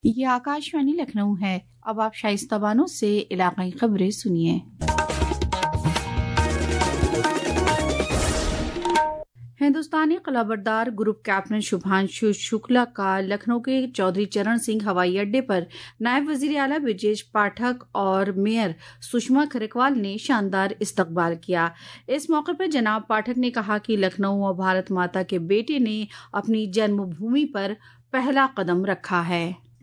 ये आकाशवाणी लखनऊ है। अब आप शाइस्ता बानो से इलाकाई खबरें सुनिए। हिंदुस्तानी कलाबरदार ग्रुप कैप्टन शुभांशु शुक्ला का लखनऊ के चौधरी चरण सिंह हवाई अड्डे पर नायब वजीर आला ब्रजेश पाठक और मेयर सुषमा खरकवाल ने शानदार इस्तकबाल किया। इस मौके पर जनाब पाठक ने कहा कि लखनऊ और भारत माता के बेटे ने अपनी जन्मभूमि पर पहला कदम रखा है।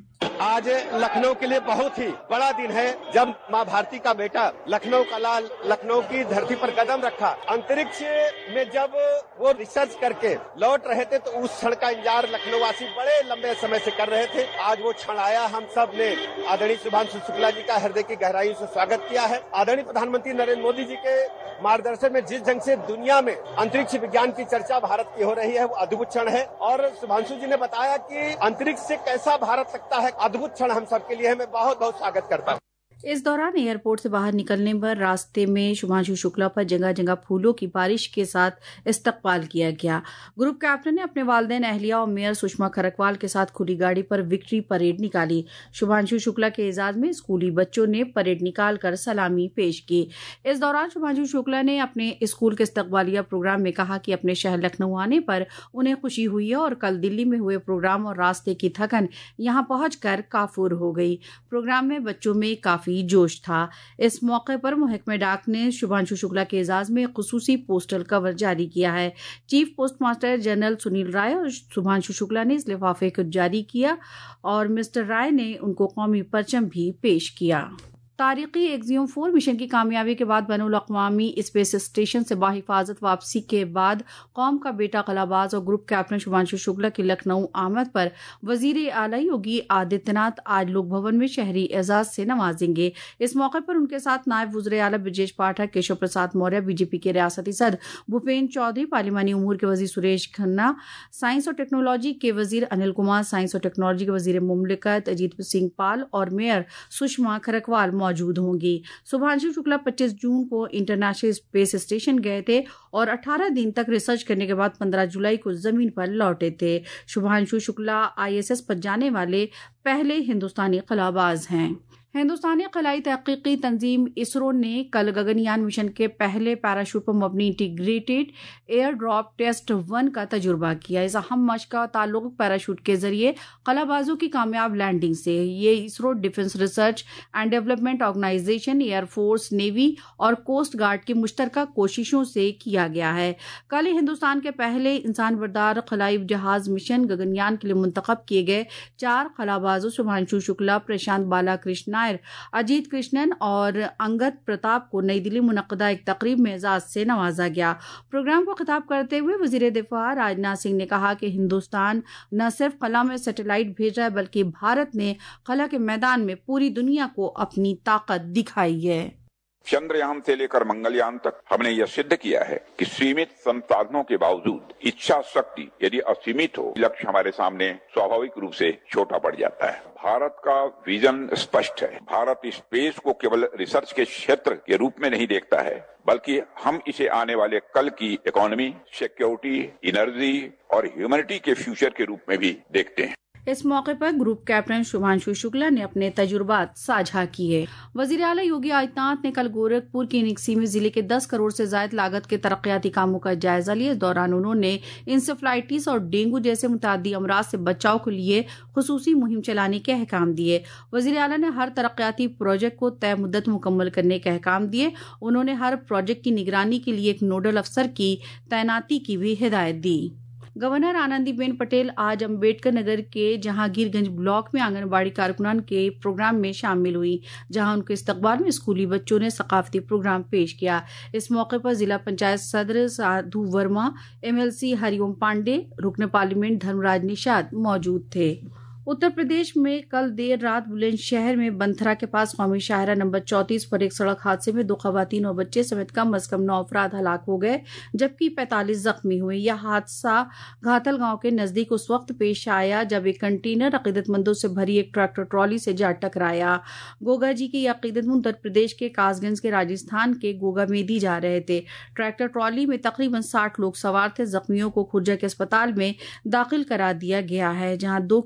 आज लखनऊ के लिए बहुत ही बड़ा दिन है जब माँ भारती का बेटा लखनऊ का लाल लखनऊ की धरती पर कदम रखा। अंतरिक्ष में जब वो रिसर्च करके लौट रहे थे तो उस क्षण का इंतजार लखनऊ वासी बड़े लंबे समय से कर रहे थे। आज वो क्षण आया। हम सब ने आदरणीय शुभांशु शुक्ला जी का हृदय की गहराई से स्वागत किया है। आदरणीय प्रधानमंत्री नरेंद्र मोदी जी के मार्गदर्शन में जिस ढंग से दुनिया में अंतरिक्ष विज्ञान की चर्चा भारत की हो रही है वो अद्भुत क्षण है। और शुभांशु जी ने बताया कि अंतरिक्ष से कैसा भारत लगता है, अद्भुत क्षण हम सबके लिए है। मैं बहुत बहुत स्वागत करता हूँ। इस दौरान एयरपोर्ट से बाहर निकलने पर रास्ते में शुभांशु शुक्ला पर जगह जगह फूलों की बारिश के साथ इस्तकबाल किया गया। ग्रुप कैप्टन ने अपने वालिदैन अहलिया और मेयर सुषमा खरकवाल के साथ खुली गाड़ी पर विक्ट्री परेड निकाली। शुभांशु शुक्ला के एजाज में स्कूली बच्चों ने परेड निकालकर सलामी पेश की। इस दौरान शुभांशु शुक्ला ने अपने स्कूल के इस्तकबालिया प्रोग्राम में कहा कि अपने शहर लखनऊ आने पर उन्हें खुशी हुई है और कल दिल्ली में हुए प्रोग्राम और रास्ते की थकन यहां पहुंचकर काफूर हो गई। प्रोग्राम में बच्चों में काफी जोश था। इस मौके पर महकमे डाक ने शुभांशु शुक्ला के एजाज में खुसूसी पोस्टल कवर जारी किया है। Chief post master general Sunil Rai और शुभांशु शुक्ला ने इस लिफाफे को जारी किया और मिस्टर राय ने उनको कौमी परचम भी पेश किया। तारीखी एक्सियम 4 मिशन की कामयाबी के बाद बैनुल अक़वामी स्पेस स्टेशन से बाहिफाजत वापसी के बाद कौम का बेटा कलाबाज और ग्रुप कैप्टन शुभांशु शुक्ला की लखनऊ आमद पर वजीर आला योगी आदित्यनाथ आज लोक भवन में शहरी एजाज से नवाजेंगे। इस मौके पर उनके साथ नायब वज़ीर आला ब्रजेश पाठक, केशव प्रसाद मौर्य, बीजेपी के रियासती सदर भूपेन्द्र चौधरी, पार्लिमानी उमूर के वजीर सुरेश खन्ना, साइंस और टेक्नोलॉजी के वजीर अनिल कुमार, साइंस और टेक्नोलॉजी के वजीर मुमलिकत अजीत सिंह पाल और मेयर सुषमा खरकवाल मौजूद होंगी। शुभांशु शुक्ला 25 जून को इंटरनेशनल स्पेस स्टेशन गए थे और 18 दिन तक रिसर्च करने के बाद 15 जुलाई को जमीन पर लौटे थे। शुभांशु शुक्ला ISS पर जाने वाले पहले हिंदुस्तानी खलाबाज हैं। हिंदुस्तानी खलाई तहकीकी तंजीम इसरो ने कल गगनयान मिशन के पहले पैराशूट पर मबनी इंटीग्रेटेड एयर ड्रॉप टेस्ट 1 का तजुर्बा किया। इस अहम मशक का ताल्लुक पैराशूट के जरिए खलाबाजों की कामयाब लैंडिंग से। ये ISRO, defence research and development organisation, air force, navy और कोस्ट गार्ड की मुश्तरका कोशिशों से किया गया है। कल हिंदुस्तान के पहले इंसान बरदार खलाई जहाज मिशन गगनयान के लिए मुंतखब किए गए 4 खलाबाजों शुभांशु शुक्ला, प्रशांत बालाकृष्ण, अजीत कृष्णन और अंगद प्रताप को नई दिल्ली मुनक्कदा एक तकरीब में एजाज से नवाजा गया। प्रोग्राम को खिताब करते हुए वजीर दिफा राजनाथ सिंह ने कहा कि हिंदुस्तान न सिर्फ खला में सैटेलाइट भेज रहा है बल्कि भारत ने खला के मैदान में पूरी दुनिया को अपनी ताकत दिखाई है। चंद्रयान से लेकर मंगलयान तक हमने यह सिद्ध किया है कि सीमित संसाधनों के बावजूद इच्छा शक्ति यदि असीमित हो, लक्ष्य हमारे सामने स्वाभाविक रूप से छोटा पड़ जाता है। भारत का विजन स्पष्ट है। भारत स्पेस को केवल रिसर्च के क्षेत्र के रूप में नहीं देखता है बल्कि हम इसे आने वाले कल की इकोनॉमी, सिक्योरिटी, एनर्जी और ह्यूमैनिटी के फ्यूचर के रूप में भी देखते हैं। इस मौके पर ग्रुप कैप्टन शुभांशु शुक्ला ने अपने तजुर्बात साझा किए। वजीर आला योगी आदित्यनाथ ने कल गोरखपुर की निक्सी में जिले के 10 करोड़ से ज्यादा लागत के तरक्याती कामों का जायजा लिया। इस दौरान उन्होंने इंसेफ्लाइटिस और डेंगू जैसे मुतादी अमराज से बचाव के लिए खुसूसी मुहिम चलाने के अहकाम दिए। वजीर आला ने हर तरक्याती प्रोजेक्ट को तय मुद्दत मुकम्मल करने के अहकाम दिए। उन्होंने हर प्रोजेक्ट की निगरानी के लिए एक नोडल अफसर की तैनाती की भी हिदायत दी। गवर्नर आनंदीबेन पटेल आज अम्बेडकर नगर के जहांगीरगंज ब्लॉक में आंगनबाड़ी कारकुनान के प्रोग्राम में शामिल हुई, जहां उनके इस्तकबाल में स्कूली बच्चों ने सकाफती प्रोग्राम पेश किया। इस मौके पर जिला पंचायत सदर साधु वर्मा, MLC हरिओम पांडे, रुकन पार्लियामेंट धर्मराज निषाद मौजूद थे। उत्तर प्रदेश में कल देर रात बुलंदशहर में बंथरा के पास कौमी शाहरा नंबर 34 पर एक सड़क हादसे में 2 खवातीन और बच्चे समेत कम अज कम 9 अफराद हलाक हो गए जबकि 45 जख्मी हुए। यह हादसा घातल गांव के नजदीक उस वक्त पेश आया जब एक कंटेनर अकीदतमंदों से भरी एक ट्रैक्टर ट्रॉली से जा टकराया। गोगा जी के अकीदतमंद उत्तर प्रदेश के कासगंज के राजस्थान के गोगा में दी जा रहे थे। ट्रैक्टर ट्रॉली में तकरीबन 60 लोग सवार थे। जख्मियों को खुर्जा के अस्पताल में दाखिल करा दिया गया है जहां 2 की हालत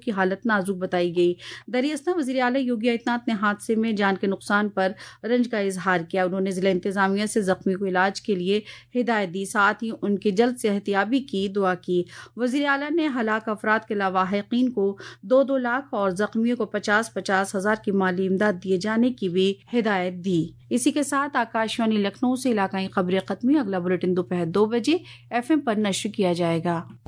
نازک بتائی گئی۔ دریں اثنا وزیر اعلیٰ یوگی آدتیہ ناتھ نے حادثے میں جان کے نقصان پر رنج کا اظہار کیا۔ انہوں نے ضلع انتظامیہ سے زخمی کو علاج کے لیے ہدایت دی، ساتھ ہی ان کے جلد صحتیابی کی دعا کی۔ وزیر اعلیٰ نے ہلاک افراد کے لاواحقین کو 2-2 لاکھ اور زخمیوں کو 50-50 ہزار کی مالی امداد دیے جانے کی بھی ہدایت دی۔ اسی کے ساتھ آکاش وانی لکھنؤ سے علاقائی خبریں ختم ہوئی۔ اگلا بلیٹن دوپہر 2 بجے FM پر نشر کیا جائے گا۔